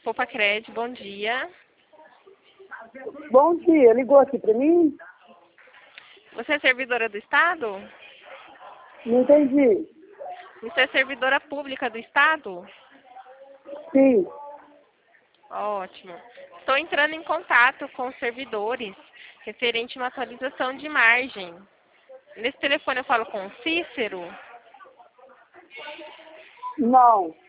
Popacred, bom dia. Bom dia, ligou aqui para mim? Você é servidora do Estado? Não entendi. Você é servidora pública do Estado? Sim. Ótimo. Estou entrando em contato com os servidores referente a uma atualização de margem. Nesse telefone eu falo com o Cícero? Não.